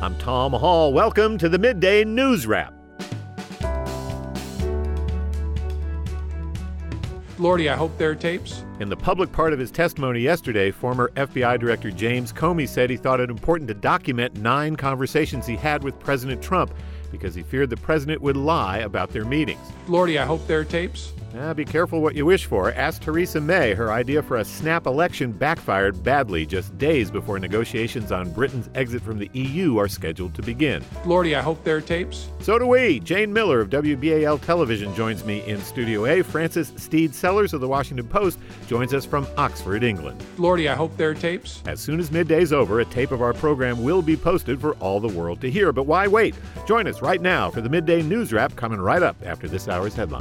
I'm Tom Hall. Welcome to the Midday News Wrap. Lordy, I hope there are tapes. In the public part of his testimony yesterday, former FBI Director James Comey said he thought it important to document 9 conversations he had with President Trump because he feared the president would lie about their meetings. Lordy, I hope there are tapes. Be careful what you wish for. Ask Theresa May. Her idea for a snap election backfired badly just days before negotiations on Britain's exit from the EU are scheduled to begin. Lordy, I hope there are tapes. So do we. Jane Miller of WBAL Television joins me in Studio A. Francis Steed Sellers of The Washington Post joins us from Oxford, England. Lordy, I hope there are tapes. As soon as midday's over, a tape of our program will be posted for all the world to hear. But why wait? Join us right now for the Midday News Wrap coming right up after this hour's headlines.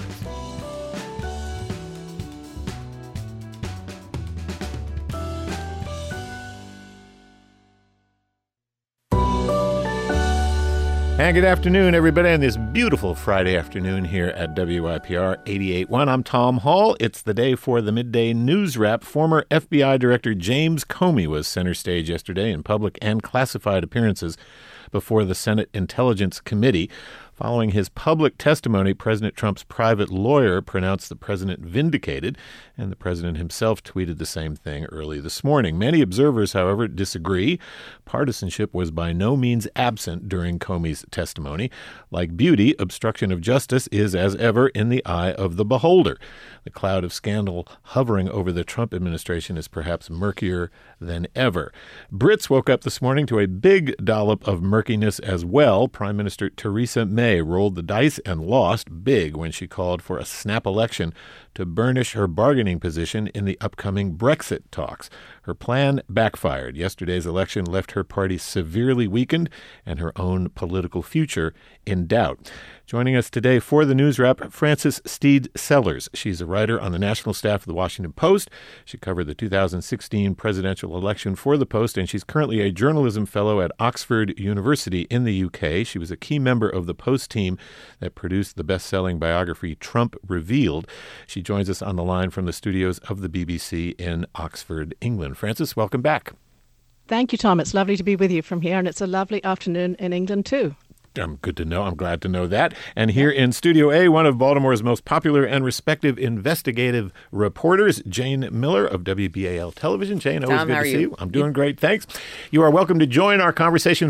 And good afternoon, everybody, on this beautiful Friday afternoon here at WIPR 88.1. I'm Tom Hall. It's the day for the Midday News Wrap. Former FBI Director James Comey was center stage yesterday in public and classified appearances before the Senate Intelligence Committee. Following his public testimony, President Trump's private lawyer pronounced the president vindicated, and the president himself tweeted the same thing early this morning. Many observers, however, disagree. Partisanship was by no means absent during Comey's testimony. Like beauty, obstruction of justice is, as ever, in the eye of the beholder. The cloud of scandal hovering over the Trump administration is perhaps murkier than ever. Brits woke up this morning to a big dollop of murkiness as well. Prime Minister Theresa May rolled the dice and lost big when she called for a snap election to burnish her bargaining position in the upcoming Brexit talks. Her plan backfired. Yesterday's election left her party severely weakened and her own political future in doubt. Joining us today for the News Wrap, Francis Steed Sellers. She's a writer on the national staff of the Washington Post. She covered the 2016 presidential election for the Post, and she's currently a journalism fellow at Oxford University in the UK. She was a key member of the Post team that produced the best-selling biography Trump Revealed. She joins us on the line from the studios of the BBC in Oxford, England. Francis, welcome back. Thank you, Tom. It's lovely to be with you from here, and it's a lovely afternoon in England, too. Good to know. I'm glad to know that. And here in Studio A, one of Baltimore's most popular and respected investigative reporters, Jane Miller of WBAL Television. Jane, always Tom, good how to are see you? you. I'm doing great. Thanks. You are welcome to join our conversation.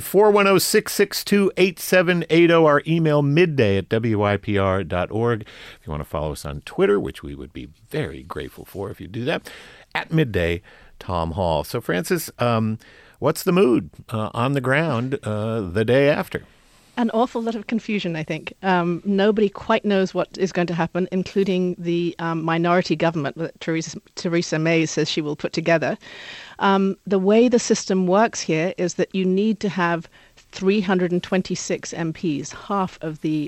410-662-8780. Our email midday@wypr.org. If you want to follow us on Twitter, which we would be very grateful for if you do that, at midday, Tom Hall. So, Francis, what's the mood on the ground the day after? An awful lot of confusion, I think. Nobody quite knows what is going to happen, including the minority government that Theresa May says she will put together. The way the system works here is that you need to have 326 MPs, half of the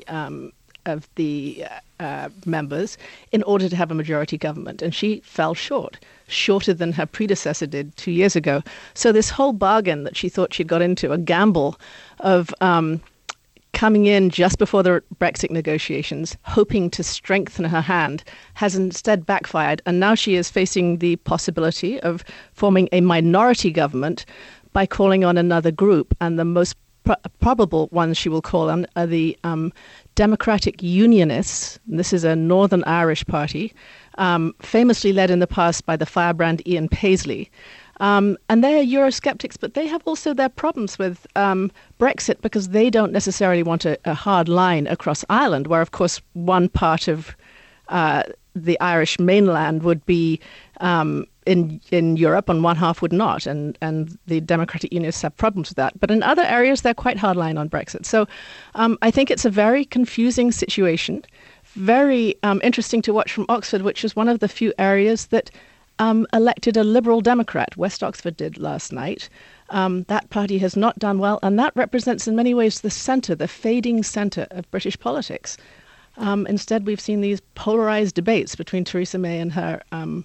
members, in order to have a majority government. And she fell shorter than her predecessor did 2 years ago. So this whole bargain that she thought she'd got into, a gamble of coming in just before the Brexit negotiations, hoping to strengthen her hand, has instead backfired. And now she is facing the possibility of forming a minority government by calling on another group. And the most probable ones she will call on are the Democratic Unionists. This is a Northern Irish party, famously led in the past by the firebrand Ian Paisley. And they're Eurosceptics, but they have also their problems with Brexit because they don't necessarily want a hard line across Ireland, where, of course, one part of the Irish mainland would be in Europe and one half would not. And the Democratic Unionists have problems with that. But in other areas, they're quite hardline on Brexit. So I think it's a very confusing situation, very interesting to watch from Oxford, which is one of the few areas that elected a Liberal Democrat. West Oxford did last night. That party has not done well, and that represents in many ways the centre, the fading centre of British politics. Instead, we've seen these polarised debates between Theresa May and her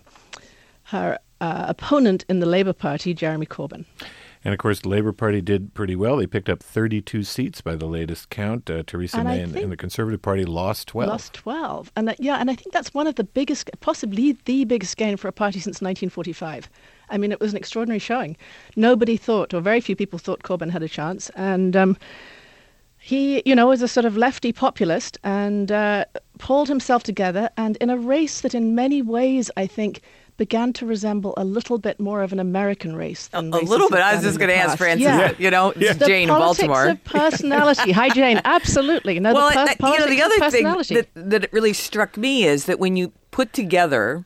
opponent in the Labour Party, Jeremy Corbyn. And, of course, the Labour Party did pretty well. They picked up 32 seats by the latest count. Theresa May and the Conservative Party lost 12. Lost 12. And I think that's one of the biggest, possibly the biggest gain for a party since 1945. I mean, it was an extraordinary showing. Nobody thought, or very few people thought, Corbyn had a chance. And he, was a sort of lefty populist and pulled himself together. And in a race that in many ways, I think, began to resemble a little bit more of an American race than a little bit. I was just going to ask Frances, it's Jane in Baltimore. The politics of personality. Hi, Jane. Absolutely. No, well, the other thing that it really struck me is that when you put together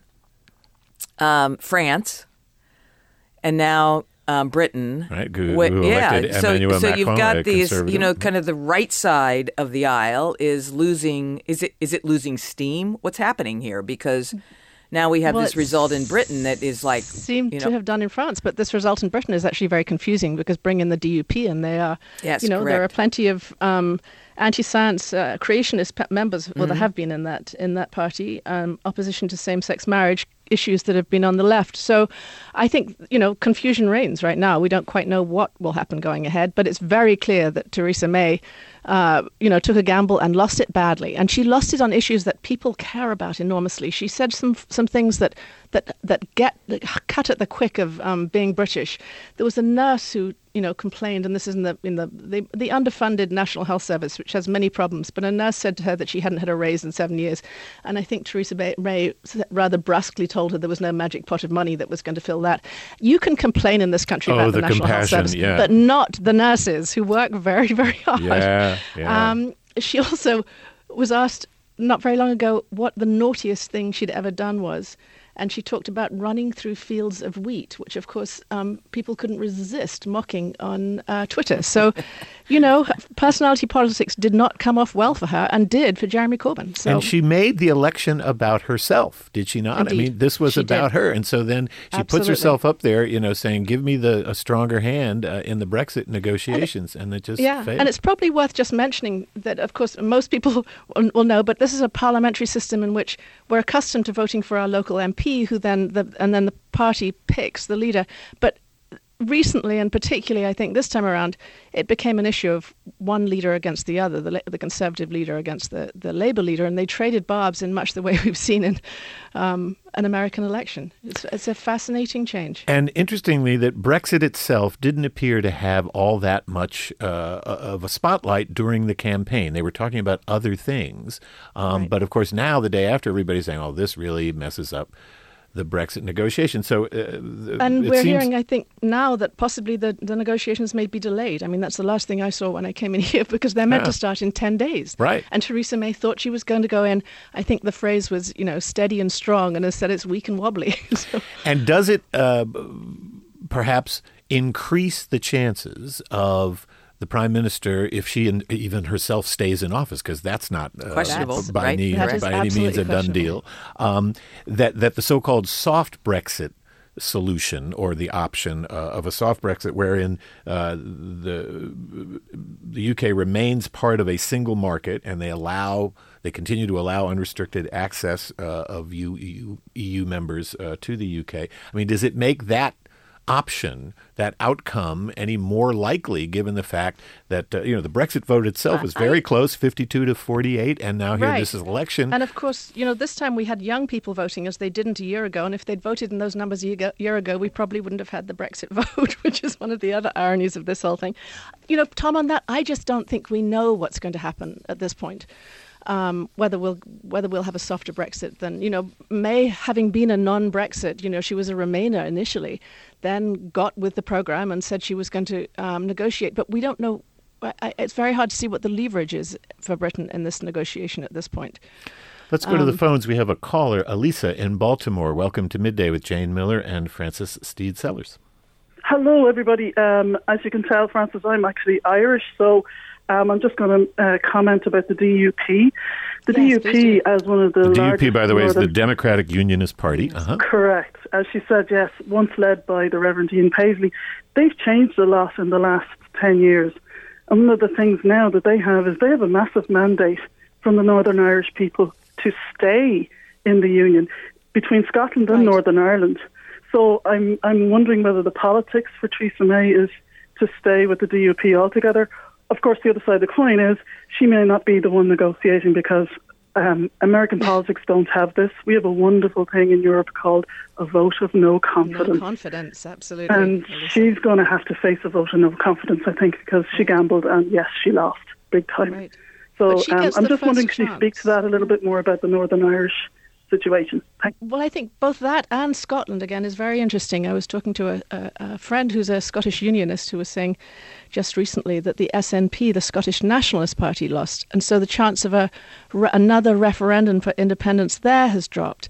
France and now Britain, right? Who elected Emmanuel Macron, so you've got these, conservative. kind of the right side of the aisle is losing. Is it losing steam? What's happening here? Because now we have this result in Britain that is like seemed to have done in France, but this result in Britain is actually very confusing because bring in the DUP and they are, correct. There are plenty of anti-science creationist members. Well, there have been in that party, opposition to same-sex marriage issues that have been on the left. So I think, confusion reigns right now. We don't quite know what will happen going ahead, but it's very clear that Theresa May took a gamble and lost it badly. And she lost it on issues that people care about enormously. She said some things that cut at the quick of being British. There was a nurse who complained, and this is in the underfunded National Health Service, which has many problems. But a nurse said to her that she hadn't had a raise in 7 years, and I think Theresa May rather brusquely told her there was no magic pot of money that was going to fill that. You can complain in this country about the National Health Service, but not the nurses who work very, very hard. Yeah. She also was asked not very long ago what the naughtiest thing she'd ever done was. And she talked about running through fields of wheat, which, of course, people couldn't resist mocking on Twitter. So, personality politics did not come off well for her and did for Jeremy Corbyn. So. And she made the election about herself, did she not? Indeed. I mean, this was about her. And so then she puts herself up there, saying, give me a stronger hand in the Brexit negotiations. And it just failed. And it's probably worth just mentioning that, of course, most people will know, but this is a parliamentary system in which we're accustomed to voting for our local MP, who then the party picks the leader. But recently, and particularly I think this time around, it became an issue of one leader against the other, the Conservative leader against the Labour leader, and they traded barbs in much the way we've seen in an American election. It's a fascinating change. And interestingly, that Brexit itself didn't appear to have all that much of a spotlight during the campaign. They were talking about other things. Right. But of course, now the day after, everybody's saying, this really messes up the Brexit negotiation. So, and we're hearing, I think, now that possibly the negotiations may be delayed. I mean, that's the last thing I saw when I came in here, because they're meant to start in 10 days. Right. And Theresa May thought she was going to go in, I think the phrase was, steady and strong, and instead it's weak and wobbly. So. And does it perhaps increase the chances of the Prime Minister, if she even herself stays in office, because that's not questionable by any means a done deal, that the so-called soft Brexit solution, or the option of a soft Brexit wherein the UK remains part of a single market and they continue to allow unrestricted access of EU members to the UK. I mean, does it make that option, that outcome, any more likely, given the fact that the Brexit vote itself was very close, 52-48, and now here this is election. And of course, this time we had young people voting as they didn't a year ago, and if they'd voted in those numbers a year ago, we probably wouldn't have had the Brexit vote, which is one of the other ironies of this whole thing. Tom, on that, I just don't think we know what's going to happen at this point. Whether we'll have a softer Brexit than, May, having been a non-Brexit, she was a Remainer initially, then got with the programme and said she was going to negotiate. But we don't know. It's very hard to see what the leverage is for Britain in this negotiation at this point. Let's go to the phones. We have a caller, Elisa in Baltimore. Welcome to Midday with Jane Miller and Frances Steed Sellers. Hello, everybody. As you can tell, Frances, I'm actually Irish, so I'm just going to comment about the DUP. The DUP, as one of the largest... DUP, by the way, is the Democratic Unionist Party. Uh-huh. Correct. As she said, yes, once led by the Reverend Ian Paisley. They've changed a lot in the last 10 years. And one of the things now that they have is they have a massive mandate from the Northern Irish people to stay in the Union between Scotland and Northern Ireland. So I'm wondering whether the politics for Theresa May is to stay with the DUP altogether. Of course, the other side of the coin is she may not be the one negotiating because American politics don't have this. We have a wonderful thing in Europe called a vote of no confidence. No confidence, absolutely. And she's going to have to face a vote of no confidence, I think, because she gambled and, yes, she lost big time. Right. So I'm just wondering, can you speak to that a little bit more about the Northern Irish situation? Well, I think both that and Scotland, again, is very interesting. I was talking to a friend who's a Scottish unionist who was saying just recently that the SNP, the Scottish Nationalist Party, lost. And so the chance of another referendum for independence there has dropped.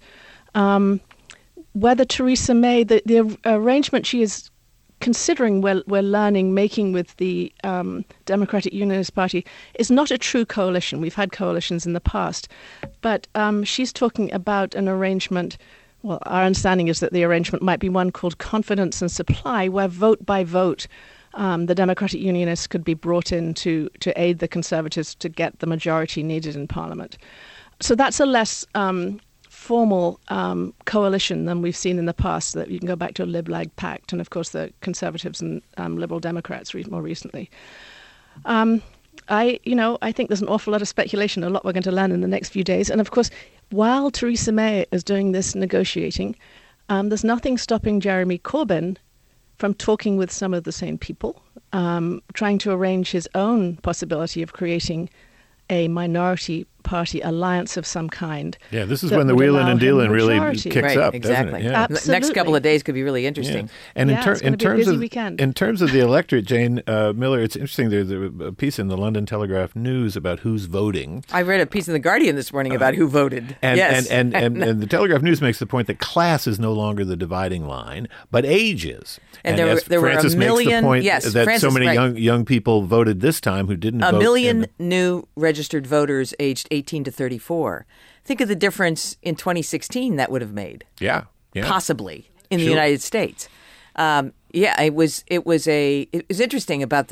Whether Theresa May, the arrangement she is considering we're learning, making with the Democratic Unionist Party is not a true coalition. We've had coalitions in the past. But she's talking about an arrangement. Well, our understanding is that the arrangement might be one called confidence and supply, where vote by vote, the Democratic Unionists could be brought in to aid the Conservatives to get the majority needed in Parliament. So that's a less formal coalition than we've seen in the past. That you can go back to a Lib-Lag pact, and of course the Conservatives and Liberal Democrats more recently. I think there's an awful lot of speculation, a lot we're going to learn in the next few days. And of course, while Theresa May is doing this negotiating, there's nothing stopping Jeremy Corbyn from talking with some of the same people, trying to arrange his own possibility of creating a minority party alliance of some kind. Yeah, this is when the wheeling and dealing really kicks up, exactly. doesn't it? Yeah. Absolutely. Next couple of days could be really interesting. Yeah. And in terms of the electorate, Jane Miller, it's interesting. There's a piece in the London Telegraph News about who's voting. I read a piece in the Guardian this morning about who voted. And the Telegraph News makes the point that class is no longer the dividing line, but age is. And there were a million. Makes the point that so many young people voted this time who didn't vote. A million new registered voters aged 18 to 34. Think of the difference in 2016 that would have made. Yeah. Possibly in the United States. It was interesting about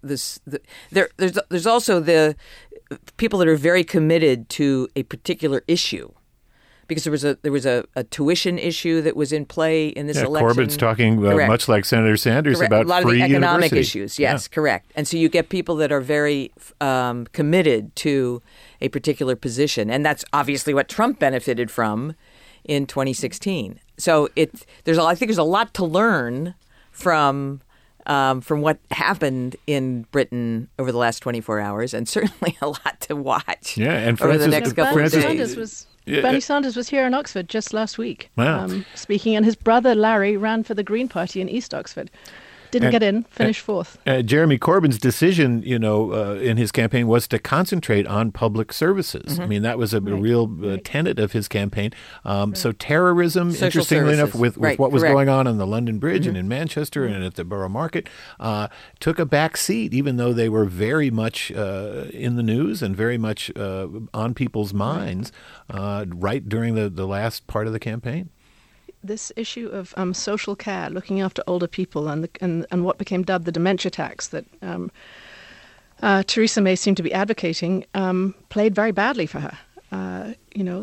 there's also the people that are very committed to a particular issue. Because there was a tuition issue that was in play in this election. Corbyn's talking much like Senator Sanders about a lot free of the economic university. issues. Yes, correct. And so you get people that are very committed to a particular position, and that's obviously what Trump benefited from in 2016. So I think there's a lot to learn from what happened in Britain over the last 24 hours, and certainly a lot to watch. Yeah, and over the next couple of days. Bernie Sanders was here in Oxford just last week, speaking, and his brother Larry ran for the Green Party in East Oxford. Didn't get in, finished fourth. Jeremy Corbyn's decision, in his campaign was to concentrate on public services. Mm-hmm. I mean, that was a real tenet of his campaign. So terrorism, social interestingly services. enough, with what was going on the London Bridge and in Manchester and at the Borough Market, took a back seat, even though they were very much in the news and very much on people's minds right during the last part of the campaign. This issue of social care, looking after older people, and what became dubbed the dementia tax that Theresa May seemed to be advocating, played very badly for her.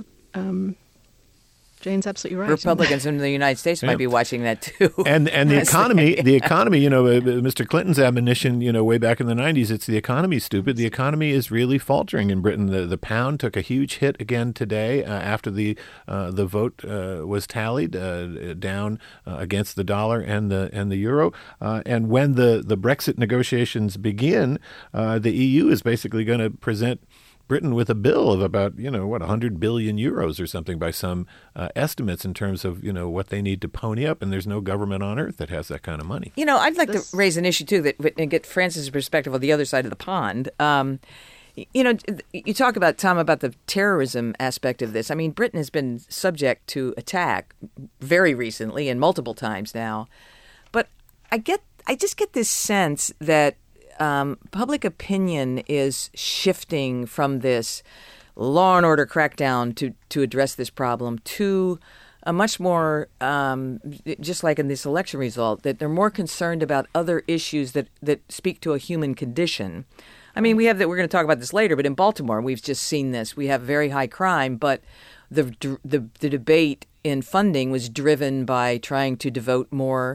Jane's absolutely right. Republicans in the United States might be watching that too. And the economy, Mr. Clinton's admonition, way back in the 90s, it's the economy's stupid. The economy is really faltering in Britain. The pound took a huge hit again today after the vote was tallied down against the dollar and the euro. And when the Brexit negotiations begin, the EU is basically going to present Britain with a bill of about, 100 billion euros or something by some estimates in terms of, what they need to pony up. And there's no government on earth that has that kind of money. I'd like to raise an issue, too, and get Francis' perspective on the other side of the pond. You talk about, Tom, about the terrorism aspect of this. I mean, Britain has been subject to attack very recently and multiple times now. But I just get this sense that public opinion is shifting from this law and order crackdown to address this problem to a much more, just like in this election result, that they're more concerned about other issues that speak to a human condition. I mean, we're going to talk about this later, but in Baltimore, we've just seen this. We have very high crime, but the debate in funding was driven by trying to devote more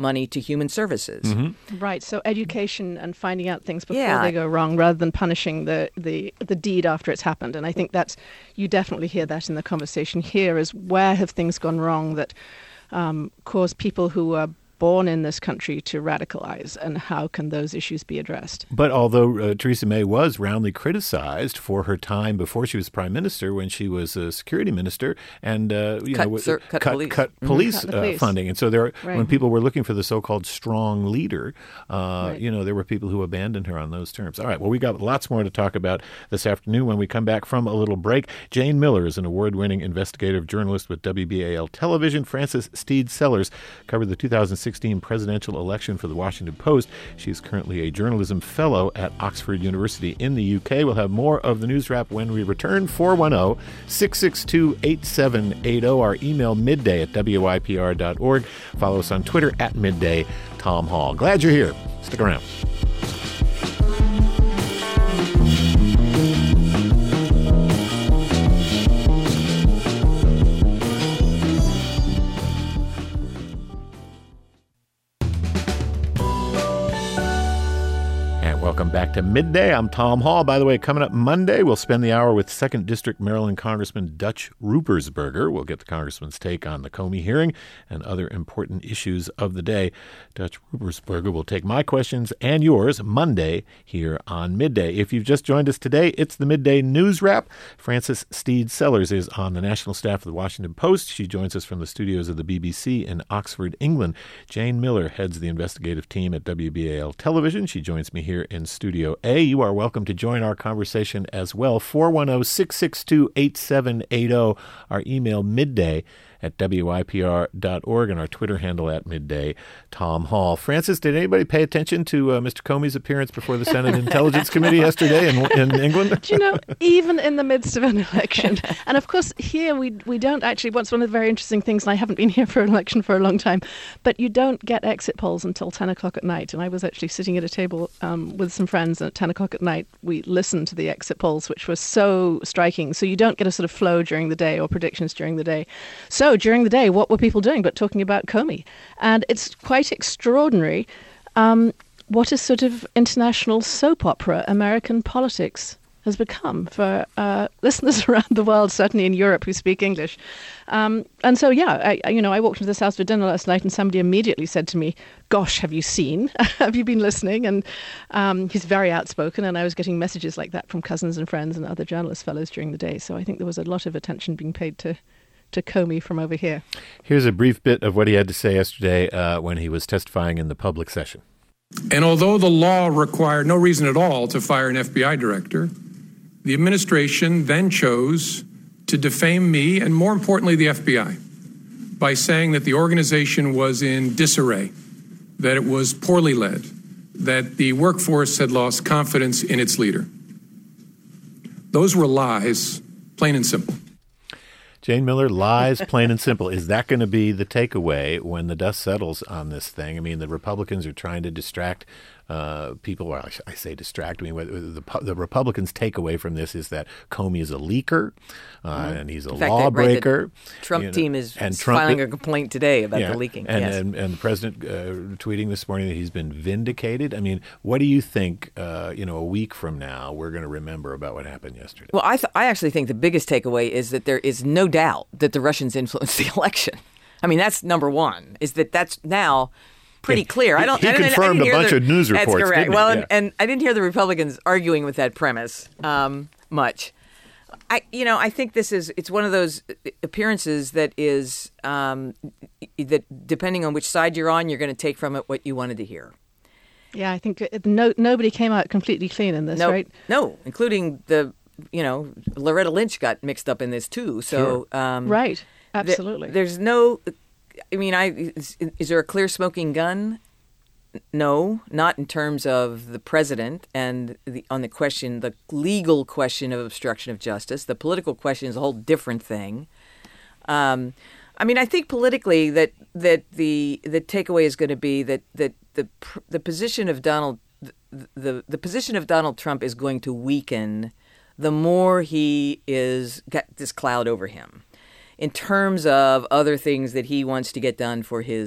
money to human services. Mm-hmm. Right. So education and finding out things before Yeah. they go wrong, rather than punishing the deed after it's happened. And I think you definitely hear that in the conversation here, is where have things gone wrong that cause people who are born in this country to radicalize, and how can those issues be addressed? But although Theresa May was roundly criticized for her time before she was prime minister, when she was a security minister, and cut police, Cut the police. funding, and so when people were looking for the so-called strong leader, there were people who abandoned her on those terms. All right, well, we got lots more to talk about this afternoon when we come back from a little break. Jane Miller is an award-winning investigative journalist with WBAL Television. Frances Steed Sellers covered the 2016 presidential election for the Washington Post. She is currently a journalism fellow at Oxford University in the UK. We'll have more of the News Wrap when we return. 410-662-8780. Our email midday@wypr.org. Follow us on Twitter @midday Tom Hall. Glad you're here. Stick around. Welcome back to Midday. I'm Tom Hall. By the way, coming up Monday, we'll spend the hour with 2nd District Maryland Congressman Dutch Ruppersberger. We'll get the congressman's take on the Comey hearing and other important issues of the day. Dutch Ruppersberger will take my questions and yours Monday here on Midday. If you've just joined us today, it's the Midday News Wrap. Frances Steed Sellers is on the national staff of the Washington Post. She joins us from the studios of the BBC in Oxford, England. Jane Miller heads the investigative team at WBAL Television. She joins me here in Studio A. You are welcome to join our conversation as well. 410-662-8780. Our email midday@wypr.org, and our Twitter handle @midday Tom Hall. Frances, did anybody pay attention to Mr. Comey's appearance before the Senate Intelligence Committee yesterday in England? Do you know, even in the midst of an election, and of course here we don't actually, what's one of the very interesting things, and I haven't been here for an election for a long time, but you don't get exit polls until 10 o'clock at night. And I was actually sitting at a table with some friends, and at 10 o'clock at night we listened to the exit polls, which was so striking. So you don't get a sort of flow during the day or predictions during the day. So during the day, what were people doing but talking about Comey? And it's quite extraordinary what a sort of international soap opera American politics has become for listeners around the world, certainly in Europe who speak English. And so, I walked into this house for dinner last night and somebody immediately said to me, "Gosh, have you seen? Have you been listening?" And he's very outspoken, and I was getting messages like that from cousins and friends and other journalist fellows during the day. So I think there was a lot of attention being paid to Comey from over here. Here's a brief bit of what he had to say yesterday when he was testifying in the public session. And although the law required no reason at all to fire an FBI director, the administration then chose to defame me and, more importantly, the FBI by saying that the organization was in disarray, that it was poorly led, that the workforce had lost confidence in its leader. Those were lies, plain and simple. Jane Miller, lies, plain and simple. Is that going to be the takeaway when the dust settles on this thing? I mean, the Republicans are trying to distract people. Well, I say distract. I mean, the Republicans' takeaway from this is that Comey is a leaker and he's a lawbreaker. The Trump team is filing a complaint today about the leaking. And the president tweeting this morning that he's been vindicated. I mean, what do you think, a week from now, we're going to remember about what happened yesterday? Well, I actually think the biggest takeaway is that there is no doubt that the Russians influenced the election. I mean, that's number one, is that's now pretty clear. He confirmed a bunch of news reports. That's correct. Didn't Well, he? and I didn't hear the Republicans arguing with that premise much. I think it's one of those appearances that is that depending on which side you're on, you're going to take from it what you wanted to hear. Yeah, I think nobody came out completely clean in this, right? No, including Loretta Lynch got mixed up in this too. So sure. Right, absolutely. There's no. I mean, is there a clear smoking gun? No, not in terms of the president and on the legal question of obstruction of justice. The political question is a whole different thing. I think politically that the takeaway is going to be that the position of Donald Trump is going to weaken the more he got this cloud over him, in terms of other things that he wants to get done for his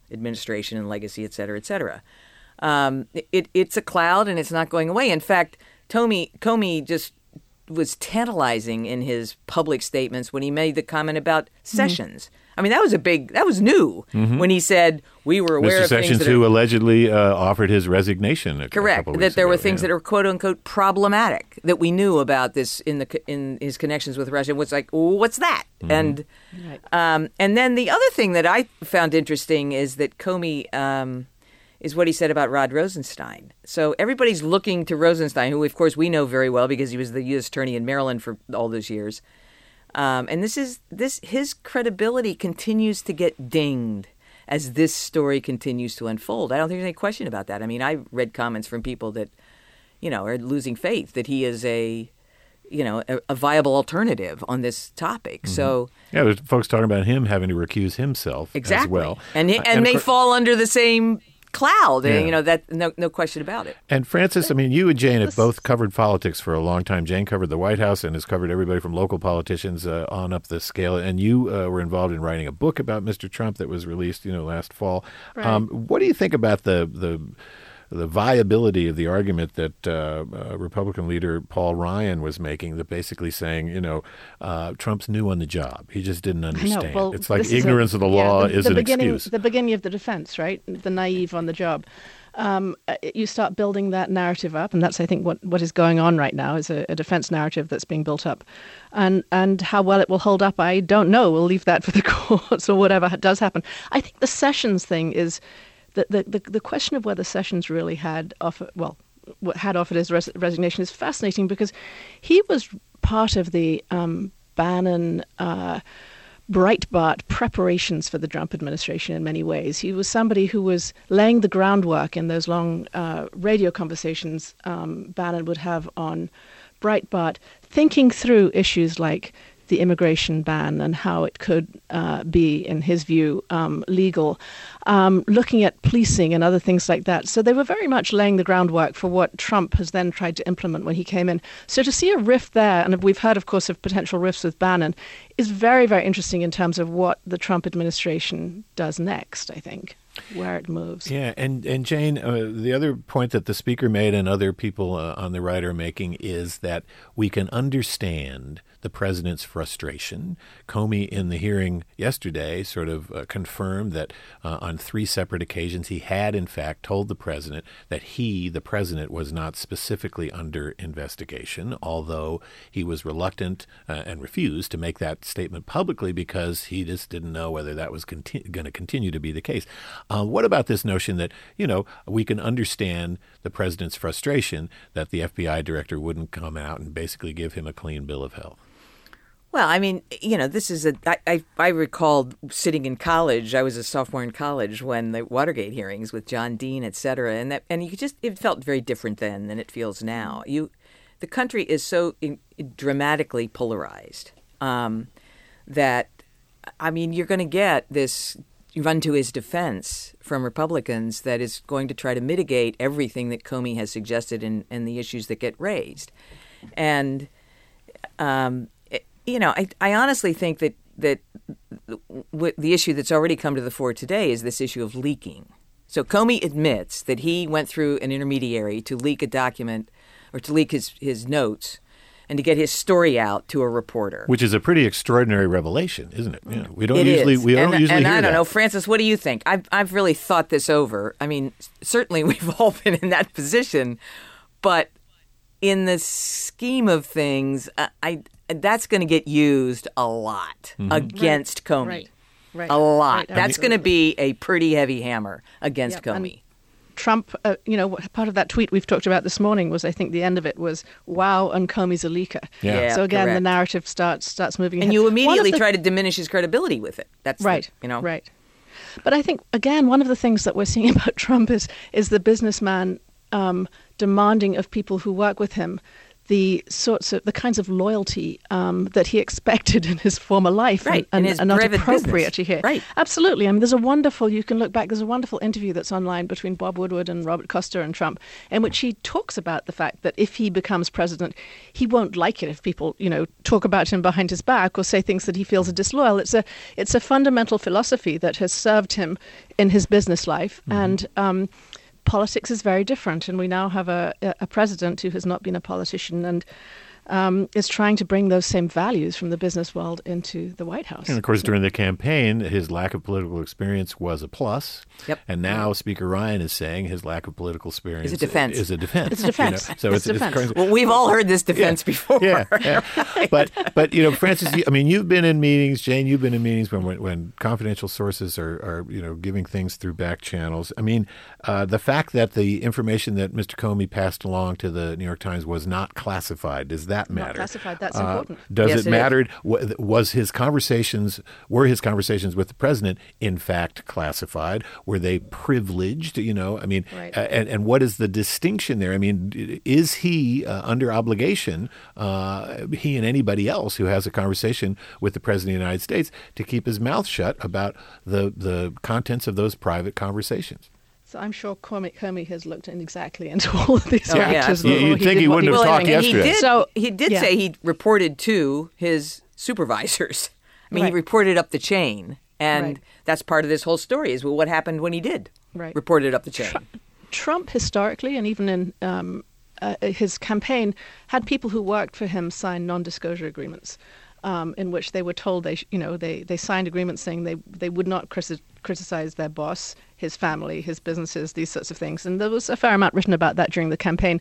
administration and legacy, et cetera, et cetera. It's a cloud, and it's not going away. In fact, Comey just was tantalizing in his public statements when he made the comment about Sessions. I mean, that was new when he said we were aware Mr. of Sessions, things who allegedly offered his resignation. Correct. That there were things that are quote unquote problematic that we knew about this in his connections with Russia. Was like, what's that? And then the other thing that I found interesting is that Comey is what he said about Rod Rosenstein. So everybody's looking to Rosenstein, who of course we know very well because he was the U.S. attorney in Maryland for all those years. And his credibility continues to get dinged as this story continues to unfold. I don't think there's any question about that. I mean, I read comments from people that, are losing faith that he is a viable alternative on this topic. So there's folks talking about him having to recuse himself as well, and they fall under the same cloud. That no question about it. And Frances, I mean, you and Jane have both covered politics for a long time. Jane covered the White House and has covered everybody from local politicians on up the scale. And you were involved in writing a book about Mr. Trump that was released, last fall. Right. What do you think about the viability of the argument that Republican leader Paul Ryan was making, that basically saying, Trump's new on the job. He just didn't understand. Well, it's like ignorance of the law is an excuse. The beginning of the defense, right? The naive on the job. You start building that narrative up, and that's, I think, what is going on right now is a defense narrative that's being built up. And how well it will hold up, I don't know. We'll leave that for the courts or whatever does happen. I think the Sessions thing is the question of whether Sessions really had offered his resignation is fascinating, because he was part of the Bannon Breitbart preparations for the Trump administration in many ways. He was somebody who was laying the groundwork in those long radio conversations Bannon would have on Breitbart, thinking through issues like the immigration ban and how it could be, in his view, legal, looking at policing and other things like that. So they were very much laying the groundwork for what Trump has then tried to implement when he came in. So to see a rift there, and we've heard, of course, of potential rifts with Bannon, is very, very interesting in terms of what the Trump administration does next, I think, where it moves. Yeah, and Jane, the other point that the speaker made and other people on the right are making is that we can understand the president's frustration. Comey, in the hearing yesterday, sort of confirmed that on 3 separate occasions he had, in fact, told the president that he, the president, was not specifically under investigation, although he was reluctant and refused to make that statement publicly because he just didn't know whether that was going to continue to be the case. What about this notion that, we can understand the president's frustration that the FBI director wouldn't come out and basically give him a clean bill of health? Well, I mean, this is I recall sitting in college. I was a sophomore in college when the Watergate hearings with John Dean, et cetera, and it felt very different then than it feels now. The country is so dramatically polarized that, I mean, you're going to get this run to his defense from Republicans that is going to try to mitigate everything that Comey has suggested and the issues that get raised. And, I honestly think that the issue that's already come to the fore today is this issue of leaking. So Comey admits that he went through an intermediary to leak a document or to leak his notes and to get his story out to a reporter. Which is a pretty extraordinary revelation, isn't it? We don't it usually is. hear that. And I don't know, Frances, what do you think? I've really thought this over. I mean, certainly we've all been in that position, but in the scheme of things, that's going to get used a lot against Comey. Right. A lot. Right. That's going to be a pretty heavy hammer against Comey. Trump, part of that tweet we've talked about this morning was, I think the end of it was, wow, and Comey's a leaker. Yeah. So again, correct. The narrative starts moving ahead. And you immediately try to diminish his credibility with it. That's right. Right. But I think, again, one of the things that we're seeing about Trump is the businessman demanding of people who work with him the kinds of loyalty that he expected in his former life, right, and his are not private appropriate business. to hear. Right. Absolutely. I mean, you can look back, there's a wonderful interview that's online between Bob Woodward and Robert Costa and Trump, in which he talks about the fact that if he becomes president, he won't like it if people, talk about him behind his back or say things that he feels are disloyal. It's a fundamental philosophy that has served him in his business life, and politics is very different, and we now have a president who has not been a politician and is trying to bring those same values from the business world into the White House. And of course, during the campaign, his lack of political experience was a plus. Yep. And now Speaker Ryan is saying his lack of political experience is a defense. It's a defense. So it's defense. defense. Well, we've all heard this defense before. Yeah. But Frances, you've been in meetings. Jane, you've been in meetings when confidential sources are giving things through back channels. I mean, the fact that the information that Mr. Comey passed along to the New York Times was not classified, does that matter? Not classified. That's important. Does Yes, it matter? Were his conversations with the president in fact classified? Were they privileged? Right. And what is the distinction there? I mean, is he under obligation, he and anybody else who has a conversation with the president of the United States, to keep his mouth shut about the contents of those private conversations? So I'm sure Comey has looked exactly into all of these Oh, yeah, factors. absolutely. You'd think he wouldn't have talked yesterday. He did say he reported to his supervisors. I mean, Right. he reported up the chain, and Right. that's part of this whole story is what happened when he did reported up the chain. Trump historically, and even in his campaign, had people who worked for him sign non-disclosure agreements, in which they were told they signed agreements saying they would not criticize their boss, his family, his businesses, these sorts of things. And there was a fair amount written about that during the campaign.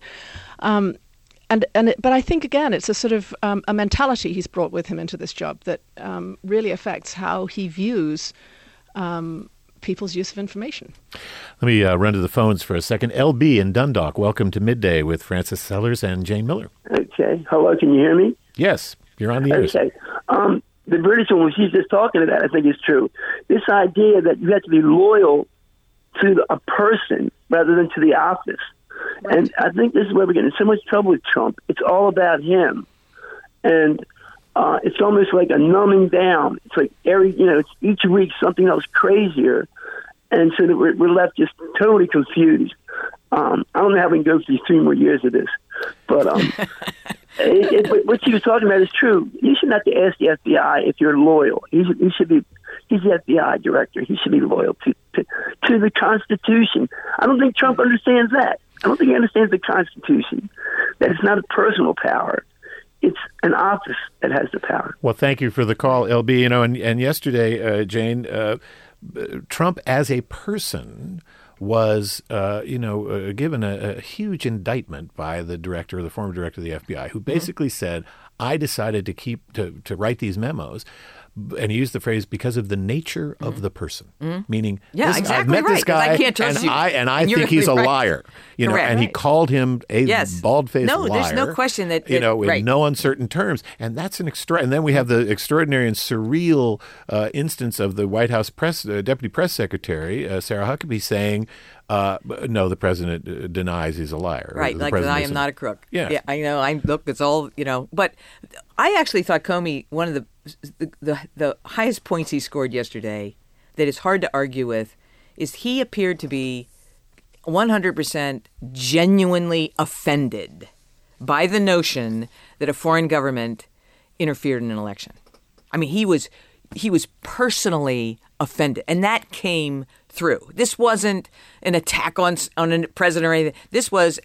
But I think, again, it's a sort of a mentality he's brought with him into this job that really affects how he views people's use of information. Let me run to the phones for a second. LB in Dundalk, welcome to Midday with Frances Sellers and Jane Miller. Okay. Hello, can you hear me? Yes, you're on the air. Okay. The British one, she's just talking about, I think is true. This idea that you have to be loyal to a person rather than to the office. Right. And I think this is where we're getting in so much trouble with Trump. It's all about him. And it's almost like a numbing down. It's like it's each week something else crazier. And so that we're left just totally confused. I don't know how we can go through 3 more years of this. But what she was talking about is true. You shouldn't have to ask the FBI if you're loyal. He's the FBI director. He should be loyal to the Constitution. I don't think Trump understands that. I don't think he understands the Constitution, that it's not a personal power. It's an office that has the power. Well, thank you for the call, LB. And yesterday, Jane, Trump as a person was, given a huge indictment by the former director of the FBI, who basically said, I decided to write these memos. And he used the phrase, because of the nature of the person, meaning, I've met this guy, I can't trust you. I think he's a liar. And he called him a bald-faced liar. No, there's no question that in no uncertain terms. And that's and then we have the extraordinary and surreal instance of the White House deputy press secretary, Sarah Huckabee, saying, no, the president denies he's a liar. Right, like that I am not a crook. Yeah, I know. Look, it's all, But I actually thought Comey, one of the highest points he scored yesterday that is hard to argue with is he appeared to be 100% genuinely offended by the notion that a foreign government interfered in an election. I mean, he was personally offended, and that came through. This wasn't an attack on a president or anything. This was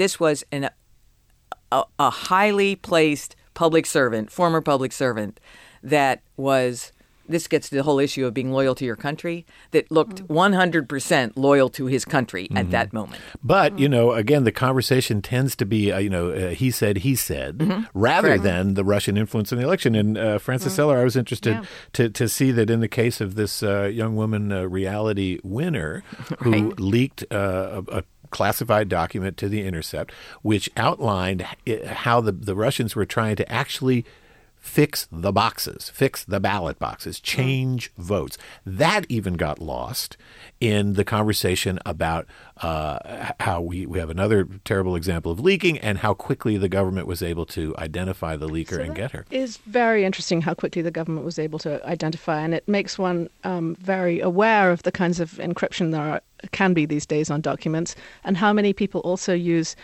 a highly placed public servant, former public servant, that was. This gets to the whole issue of being loyal to your country, that looked 100% loyal to his country at that moment. But, again, the conversation tends to be, he said, rather than the Russian influence in the election. And Frances Seller, I was interested to see that in the case of this young woman reality winner who leaked a classified document to The Intercept, which outlined how the Russians were trying to actually fix the boxes, fix the ballot boxes, change votes. That even got lost in the conversation about how we have another terrible example of leaking and how quickly the government was able to identify the leaker and get her. It is very interesting how quickly the government was able to identify, and it makes one very aware of the kinds of encryption there can be these days on documents, and how many people also use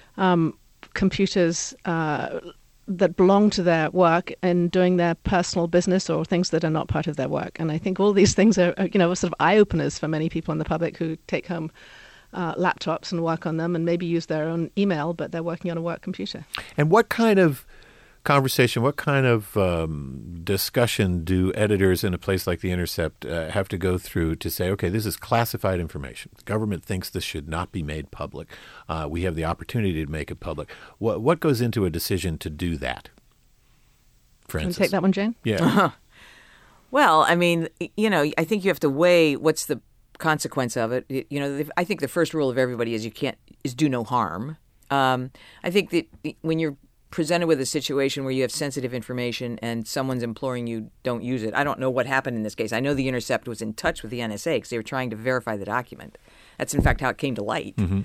computers that belong to their work in doing their personal business or things that are not part of their work. And I think all these things are sort of eye-openers for many people in the public who take home laptops and work on them and maybe use their own email, but they're working on a work computer. And what kind of conversation, what kind of discussion do editors in a place like The Intercept have to go through to say, okay, this is classified information. The government thinks this should not be made public. We have the opportunity to make it public. What goes into a decision to do that? Frances. Can you take that one, Jane? Yeah. Well, I mean, I think you have to weigh what's the consequence of it. I think the first rule of everybody is do no harm. I think that when you're presented with a situation where you have sensitive information and someone's imploring you don't use it. I don't know what happened in this case. I know The Intercept was in touch with the NSA because they were trying to verify the document. That's in fact how it came to light. Mm-hmm.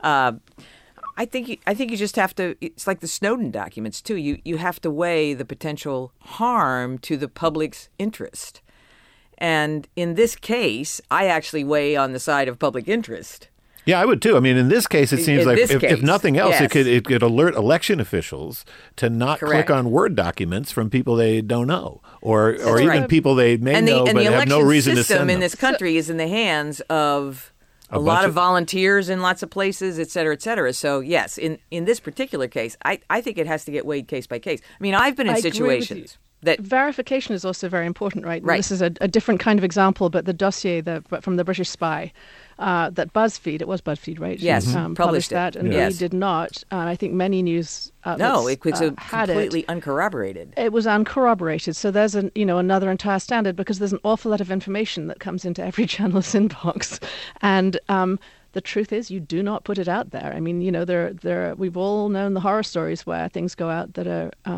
I think you just have to. It's like the Snowden documents too. You have to weigh the potential harm to the public's interest. And in this case, I actually weigh on the side of public interest. Yeah, I would too. I mean, in this case, it seems like if nothing else, yes. it could alert election officials to not Correct. click on Word documents from people they don't know, or even right. people they may know but have no reason to send them. And the election system in this country is in the hands of a lot of volunteers in lots of places, et cetera, et cetera. So, yes, in this particular case, I think it has to get weighed case by case. I mean, I've been in situations that verification is also very important, right? Right. This is a different kind of example, but the dossier from the British spy that BuzzFeed, it was BuzzFeed, right? Yes, published that, and yes. we did not. I think many news outlets no, it was had completely uncorroborated. It was uncorroborated. So there's another entire standard because there's an awful lot of information that comes into every journalist's inbox, and the truth is, you do not put it out there. I mean, we've all known the horror stories where things go out that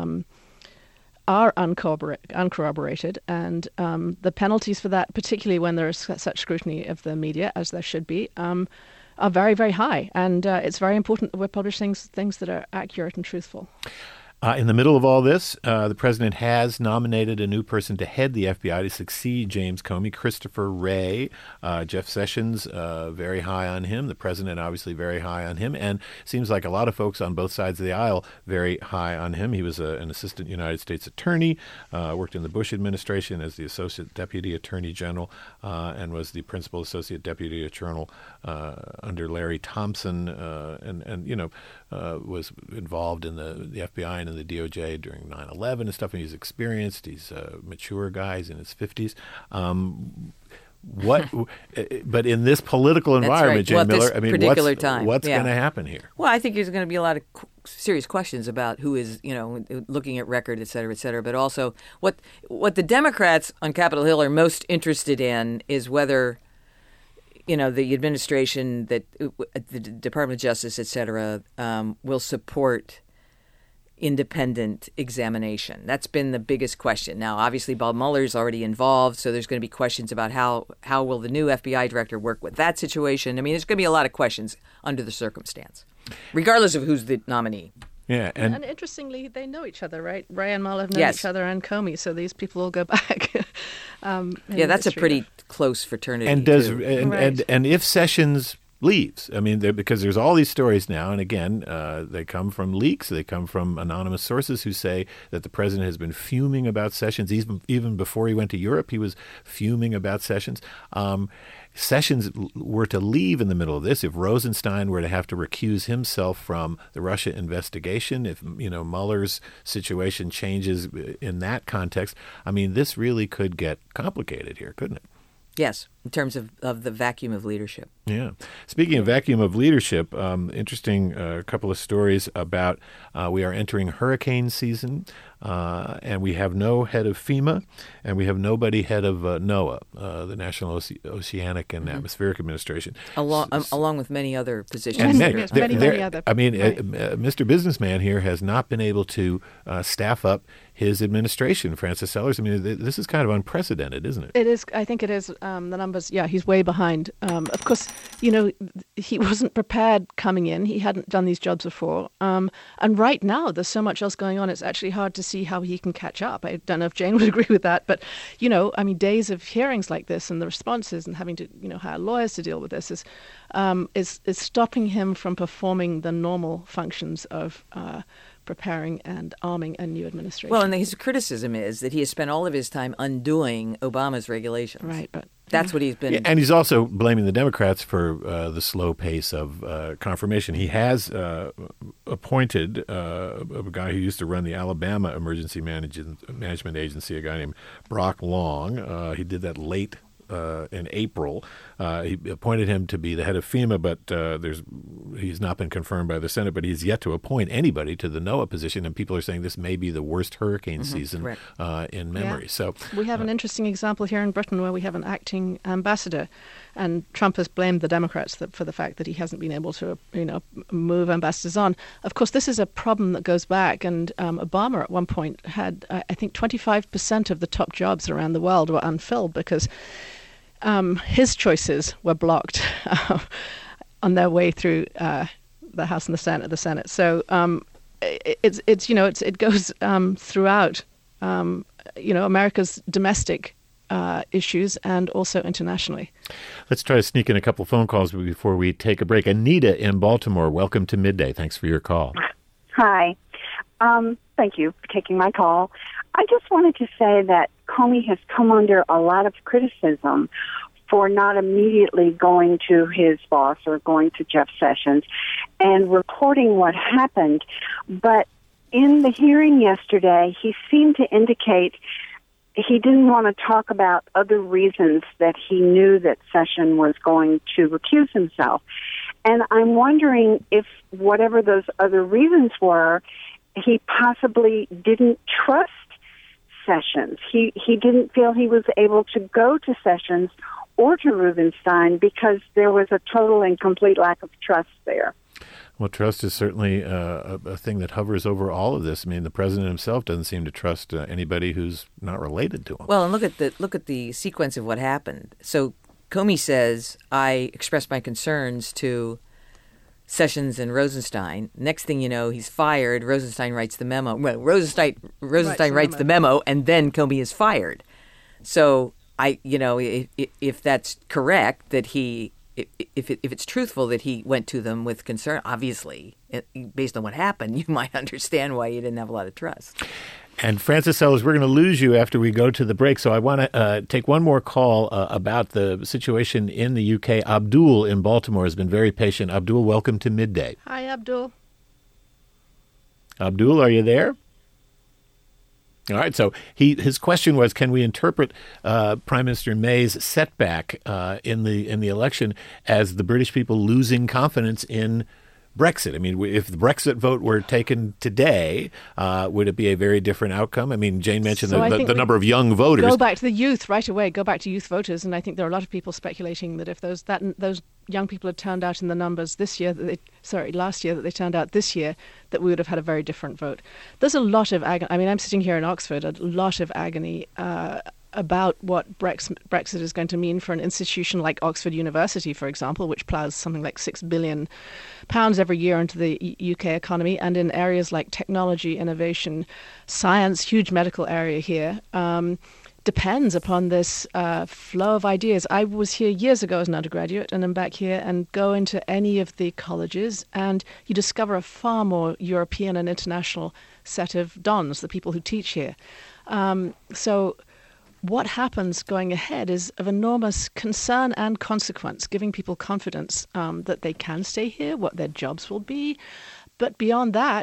are uncorroborated, and the penalties for that, particularly when there is such scrutiny of the media, as there should be, are very, very high. And it's very important that we're publishing things that are accurate and truthful. In the middle of all this, the president has nominated a new person to head the FBI to succeed James Comey, Christopher Wray. Jeff Sessions, very high on him. The president, obviously, very high on him. And seems like a lot of folks on both sides of the aisle very high on him. He was an assistant United States attorney, worked in the Bush administration as the associate deputy attorney general, and was the principal associate deputy attorney under Larry Thompson, and was involved in the FBI and in the DOJ during 9/11 and stuff. And he's experienced. He's a mature guy. He's in his 50s. But in this political environment, right. Jane Miller, I mean, what's Yeah. going to happen here? Well, I think there's going to be a lot of serious questions about who is, looking at record, et cetera, but also what the Democrats on Capitol Hill are most interested in is whether the administration, that the Department of Justice, et cetera, will support independent examination. That's been the biggest question. Now, obviously, Bob Mueller's already involved, so there's going to be questions about how will the new FBI director work with that situation. I mean, there's going to be a lot of questions under the circumstance, regardless of who's the nominee. Yeah, and interestingly, they know each other, right? Wray and Mueller have known Yes. each other, and Comey, so these people all go back. Yeah, that's a pretty close fraternity. And and if Sessions leaves, I mean, because there's all these stories now, and again, they come from leaks, they come from anonymous sources who say that the president has been fuming about Sessions. Even before he went to Europe, he was fuming about Sessions. Sessions were to leave in the middle of this, if Rosenstein were to have to recuse himself from the Russia investigation, if Mueller's situation changes in that context, I mean, this really could get complicated here, couldn't it? Yes, in terms of the vacuum of leadership. Yeah. Speaking of vacuum of leadership, interesting couple of stories about we are entering hurricane season, and we have no head of FEMA, and we have nobody head of NOAA, the National Oceanic and Atmospheric Administration. Along with many other positions. And many other. I mean, right. Mr. Businessman here has not been able to staff up his administration, Francis Sellers. I mean, this is kind of unprecedented, isn't it? It is. I think it is. The numbers, he's way behind. Of course, he wasn't prepared coming in. He hadn't done these jobs before. And right now, there's so much else going on, it's actually hard to see how he can catch up. I don't know if Jane would agree with that. But, days of hearings like this and the responses and having to, hire lawyers to deal with this is stopping him from performing the normal functions of preparing and arming a new administration. Well, and his criticism is that he has spent all of his time undoing Obama's regulations. Right, but that's what he's been. Yeah, and he's also blaming the Democrats for the slow pace of confirmation. He has appointed a guy who used to run the Alabama Emergency Management Agency, a guy named Brock Long. He did that late in April. He appointed him to be the head of FEMA, but he's not been confirmed by the Senate, but he's yet to appoint anybody to the NOAA position, and people are saying this may be the worst hurricane season in memory. Yeah. So we have an interesting example here in Britain where we have an acting ambassador, and Trump has blamed the Democrats for the fact that he hasn't been able to move ambassadors on. Of course, this is a problem that goes back, and Obama at one point had, I think, 25% of the top jobs around the world were unfilled because his choices were blocked on their way through the House and the Senate. So it goes throughout America's domestic issues and also internationally. Let's try to sneak in a couple phone calls before we take a break. Anita in Baltimore, welcome to Midday. Thanks for your call. Hi. Thank you for taking my call. I just wanted to say that Comey has come under a lot of criticism for not immediately going to his boss or going to Jeff Sessions and reporting what happened. But in the hearing yesterday, he seemed to indicate he didn't want to talk about other reasons that he knew that Sessions was going to recuse himself. And I'm wondering if whatever those other reasons were, he possibly didn't trust Sessions. He didn't feel he was able to go to Sessions or to Rubenstein because there was a total and complete lack of trust there. Well, trust is certainly a thing that hovers over all of this. I mean, the president himself doesn't seem to trust anybody who's not related to him. Well, and look at the sequence of what happened. So Comey says, I expressed my concerns to Sessions and Rosenstein. Next thing you know, he's fired. Rosenstein writes the memo. Well, Rosenstein writes the memo, and then Comey is fired. So if that's correct, that if it's truthful that he went to them with concern, obviously, based on what happened, you might understand why he didn't have a lot of trust. And Francis Sellers, we're going to lose you after we go to the break, so I want to take one more call about the situation in the UK. Abdul in Baltimore has been very patient. Abdul, welcome to Midday. Hi, Abdul. Abdul, are you there? All right, so his question was, can we interpret Prime Minister May's setback in the election as the British people losing confidence in Brexit? I mean, if the Brexit vote were taken today, would it be a very different outcome? I mean, Jane mentioned the number of young voters. Go back to the youth right away. Go back to youth voters, and I think there are a lot of people speculating that if those young people had turned out in the numbers last year that they turned out this year, that we would have had a very different vote. There's a lot of agony. I mean, I'm sitting here in Oxford, a lot of agony about what Brexit is going to mean for an institution like Oxford University, for example, which plows something like £6 billion every year into the UK economy, and in areas like technology, innovation, science, huge medical area here, depends upon this flow of ideas. I was here years ago as an undergraduate, and I'm back here and go into any of the colleges, and you discover a far more European and international set of dons, the people who teach here. So what happens going ahead is of enormous concern and consequence, giving people confidence that they can stay here, what their jobs will be. But beyond that,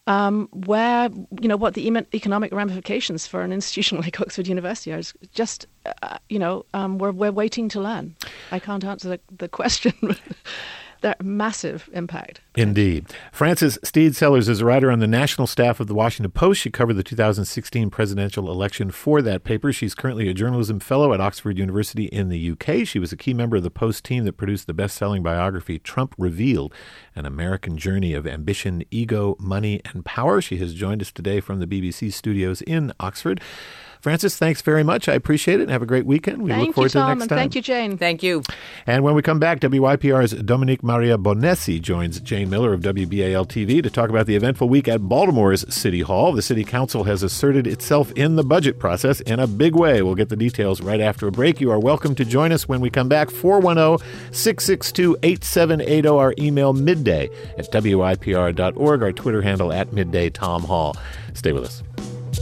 where, what the economic ramifications for an institution like Oxford University are. Is just, we're waiting to learn. I can't answer the question. That massive impact. Indeed. Frances Steed Sellers is a writer on the national staff of the Washington Post. She covered the 2016 presidential election for that paper. She's currently a journalism fellow at Oxford University in the UK. She was a key member of the Post team that produced the best-selling biography, Trump Revealed, An American Journey of Ambition, Ego, Money, and Power. She has joined us today from the BBC studios in Oxford. Frances, thanks very much. I appreciate it, and have a great weekend. We look forward to the next time. Thank you, Jane. Thank you. And when we come back, WYPR's Dominique Maria Bonessi joins Jane Miller of WBAL-TV to talk about the eventful week at Baltimore's City Hall. The City Council has asserted itself in the budget process in a big way. We'll get the details right after a break. You are welcome to join us when we come back. 410-662-8780, our email midday@WIPR.org, our Twitter handle @MiddayTomHall. Stay with us.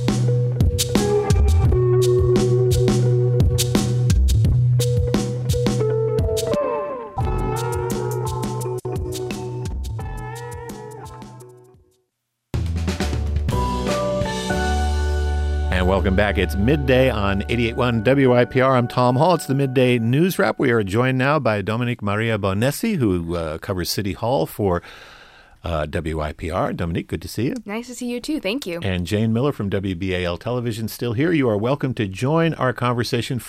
And welcome back. It's midday on 88.1 WIPR. I'm Tom Hall. It's the Midday News Wrap. We are joined now by Dominique Maria Bonessi, who covers City Hall for WIPR. Dominique, good to see you. Nice to see you too. Thank you. And Jane Miller from WBAL Television still here. You are welcome to join our conversation.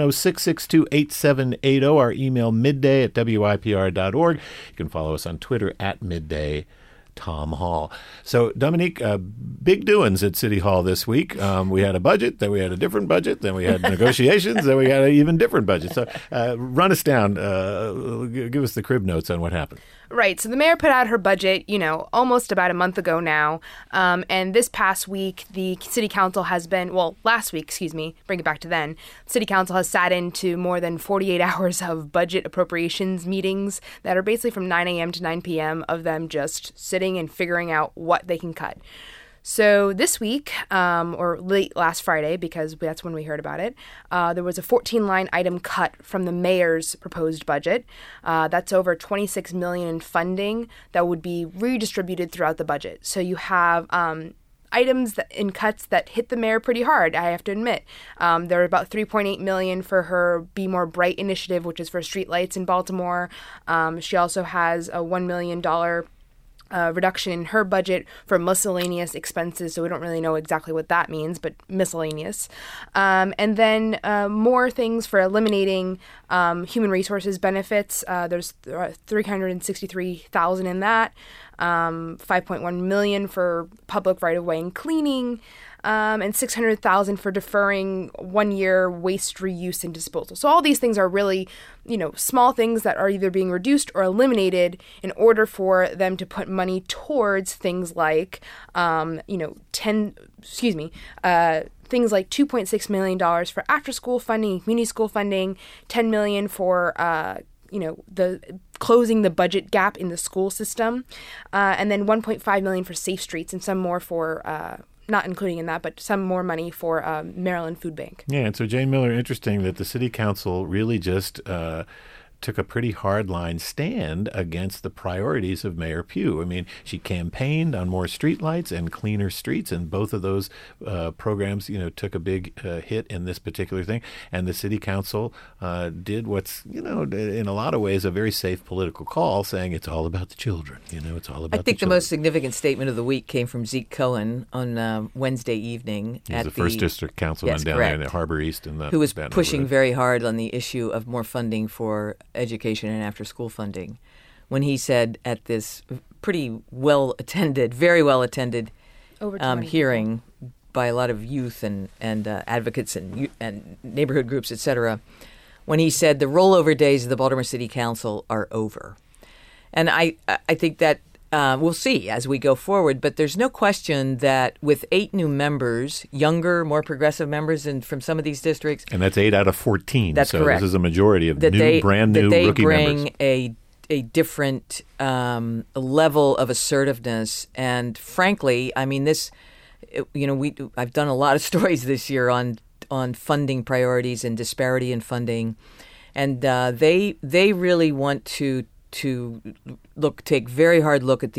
410-662-8780. Our email midday@WIPR.org. You can follow us on Twitter @midday. Tom Hall. So, Dominique, big doings at City Hall this week. We had a budget, then we had a different budget, then we had negotiations, then we got an even different budget. So, run us down. Give us the crib notes on what happened. Right. So the mayor put out her budget, almost about a month ago now. And this past week, the city council has been, last week, bring it back to then. City council has sat into more than 48 hours of budget appropriations meetings that are basically from 9 a.m. to 9 p.m. of them just sitting and figuring out what they can cut. So this week, or late last Friday, because that's when we heard about it, there was a 14-line item cut from the mayor's proposed budget. That's over $26 million in funding that would be redistributed throughout the budget. So you have items in cuts that hit the mayor pretty hard, I have to admit. There are about $3.8 million for her Be More Bright initiative, which is for streetlights in Baltimore. She also has a $1 million reduction in her budget for miscellaneous expenses, so we don't really know exactly what that means, but miscellaneous. And then more things for eliminating human resources benefits. There's $363,000 in that, $5.1 million for public right-of-way and cleaning, and $600,000 for deferring 1 year waste reuse and disposal. So all these things are really, small things that are either being reduced or eliminated in order for them to put money towards things like, things like $2.6 million for after-school funding, community school funding, $10 million for, the closing the budget gap in the school system, and then $1.5 million for Safe Streets and some more for not including in that, but some more money for Maryland Food Bank. Yeah, and so Jane Miller, interesting that the city council really just took a pretty hardline stand against the priorities of Mayor Pugh. I mean, she campaigned on more streetlights and cleaner streets, and both of those programs, took a big hit in this particular thing. And the city council did what's, in a lot of ways, a very safe political call, saying it's all about the children. It's all about. I think the most significant statement of the week came from Zeke Cohen on Wednesday evening. He's the first district councilman down there in the Harbor East, who was pushing very hard on the issue of more funding for education and after-school funding, when he said at this pretty very well-attended hearing by a lot of youth and advocates and neighborhood groups, etc., when he said the rollover days of the Baltimore City Council are over. And I think that we'll see as we go forward, but there's no question that with 8 new members, younger, more progressive members from some of these districts. And that's 8 out of 14. That's correct. This is a majority of brand new rookie members. They bring a different level of assertiveness. And frankly, I mean, I've done a lot of stories this year on funding priorities and disparity in funding. And they really want to take very hard look at the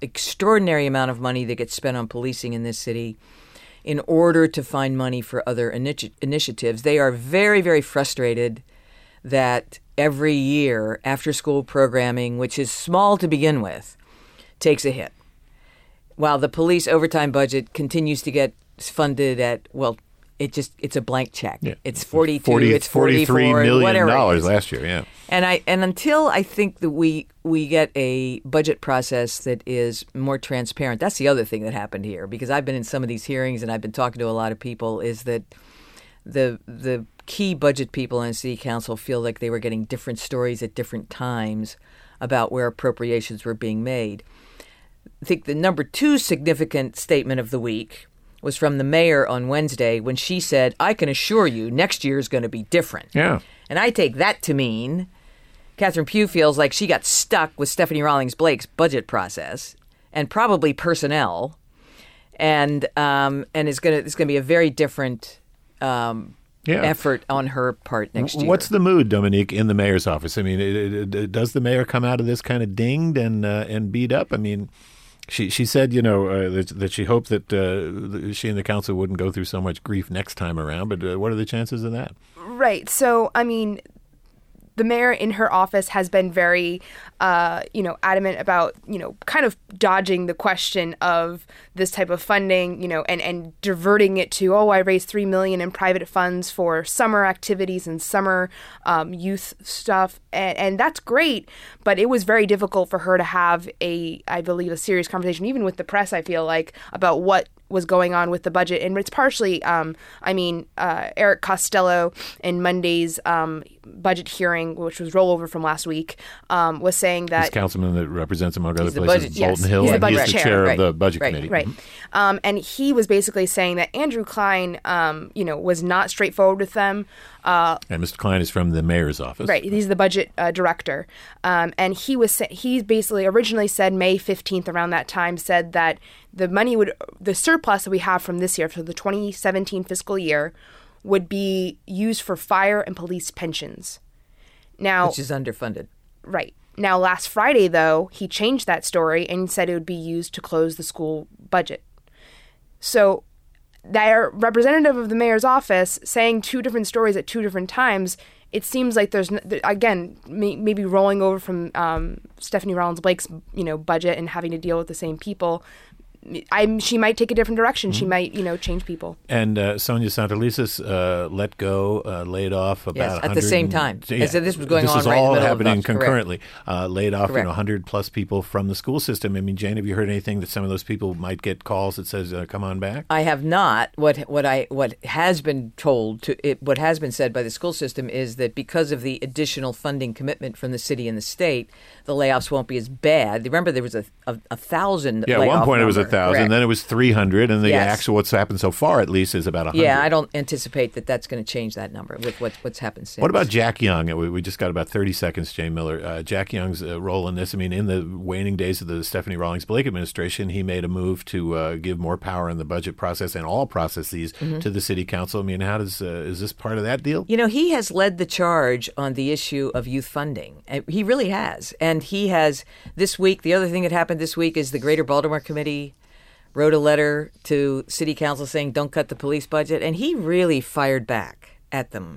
extraordinary amount of money that gets spent on policing in this city in order to find money for other initiatives. They are very, very frustrated that every year after-school programming, which is small to begin with, takes a hit, while the police overtime budget continues to get funded at, well, it's a blank check. Yeah. It's 42, it's 44, $43 million whatever it is. last year, yeah. And until I think that we get a budget process that is more transparent, that's the other thing that happened here, because I've been in some of these hearings and I've been talking to a lot of people, is that the key budget people in city council feel like they were getting different stories at different times about where appropriations were being made. I think the number 2 significant statement of the week was from the mayor on Wednesday when she said, "I can assure you next year is going to be different." Yeah. And I take that to mean Catherine Pugh feels like she got stuck with Stephanie Rawlings Blake's budget process and probably personnel, and it's going to be a very different effort on her part next year. What's the mood, Dominique, in the mayor's office? I mean, does the mayor come out of this kind of dinged and beat up? I mean, she said, that she hoped that she and the council wouldn't go through so much grief next time around. But what are the chances of that? Right. So, I mean, the mayor in her office has been very, adamant about, kind of dodging the question of this type of funding, and diverting it to, I raised $3 million in private funds for summer activities and summer youth stuff. And that's great. But it was very difficult for her to have I believe, a serious conversation, even with the press, I feel like, about what was going on with the budget. And it's partially, Eric Costello in Monday's budget hearing, which was rollover from last week, was saying that... He's councilman that represents, among other places, budget, Bolton yes. Hill, He's and he's the chair right. of the budget committee. Right. Mm-hmm. And he was basically saying that Andrew Klein, was not straightforward with them. And Mr. Klein is from the mayor's office. Right. He's the budget director. And he basically originally said May 15th, around that time, said that the surplus that we have from this year, for the 2017 fiscal year, would be used for fire and police pensions. Now, which is underfunded. Right. Now, last Friday, though, he changed that story and said it would be used to close the school budget. So that representative of the mayor's office saying 2 different stories at 2 different times, it seems like there's, again, maybe rolling over from Stephanie Rawlings Blake's, budget and having to deal with the same people. She might take a different direction. Mm-hmm. She might, change people. And Sonia Santelises let go, laid off about at the same time. Yeah, so this was going on right in the middle. This was all happening concurrently. Laid off 100 plus people from the school system. I mean, Jane, have you heard anything that some of those people might get calls that says, "Come on back"? I have not. What has been what has been said by the school system is that because of the additional funding commitment from the city and the state, the layoffs won't be as bad. Remember, there was a 1,000. Yeah, at one point it was 1,000, correct. Then it was 300, and the Yes. actual what's happened so far, at least, is about 100. Yeah, I don't anticipate that that's going to change that number with what's happened since. What about Jack Young? We just got about 30 seconds, Jane Miller. Jack Young's role in this, I mean, in the waning days of the Stephanie Rawlings Blake administration, he made a move to give more power in the budget process and all processes to the city council. I mean, is this part of that deal? He has led the charge on the issue of youth funding. He really has. And he has, this week, the other thing that happened this week is the Greater Baltimore Committee wrote a letter to city council saying, don't cut the police budget. And he really fired back at them.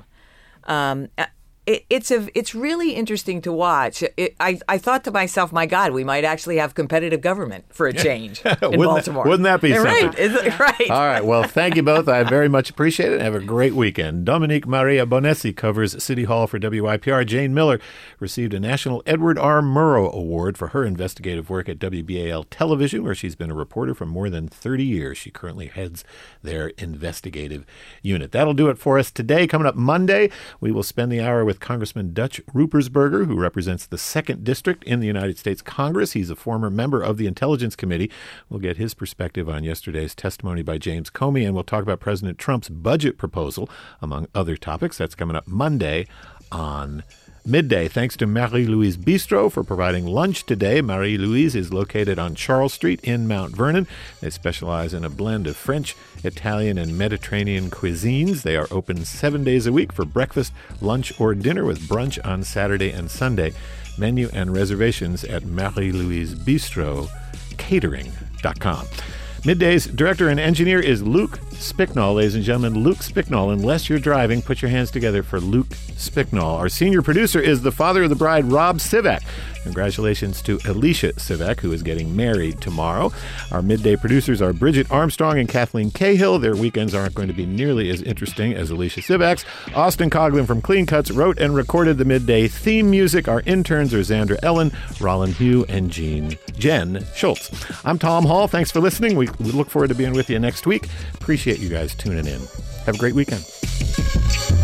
It's really interesting to watch. I thought to myself, my God, we might actually have competitive government for a change in Baltimore. Wouldn't that be something? Right. Right. All right. Well, thank you both. I very much appreciate it. Have a great weekend. Dominique Maria Bonessi covers City Hall for WYPR. Jane Miller received a National Edward R. Murrow Award for her investigative work at WBAL Television, where she's been a reporter for more than 30 years. She currently heads their investigative unit. That'll do it for us today. Coming up Monday, we will spend the hour with Congressman Dutch Ruppersberger, who represents the 2nd District in the United States Congress. He's a former member of the Intelligence Committee. We'll get his perspective on yesterday's testimony by James Comey, and we'll talk about President Trump's budget proposal, among other topics. That's coming up Monday on Midday. Thanks to Marie-Louise Bistro for providing lunch today. Marie-Louise is located on Charles Street in Mount Vernon. They specialize in a blend of French, Italian, and Mediterranean cuisines. They are open 7 days a week for breakfast, lunch, or dinner, with brunch on Saturday and Sunday. Menu and reservations at marielouisebistro.com. middaycatering.com. Midday's director and engineer is Luke Spicknall. Ladies and gentlemen, Luke Spicknall. Unless you're driving, put your hands together for Luke Spicknall. Our senior producer is the father of the bride, Rob Sivak. Congratulations to Alicia Sivak, who is getting married tomorrow. Our midday producers are Bridget Armstrong and Kathleen Cahill. Their weekends aren't going to be nearly as interesting as Alicia Sivak's. Austin Coughlin from Clean Cuts wrote and recorded the midday theme music. Our interns are Xandra Ellen, Rollin Hugh, and Jen Schultz. I'm Tom Hall. Thanks for listening. We look forward to being with you next week. Appreciate you guys tuning in. Have a great weekend.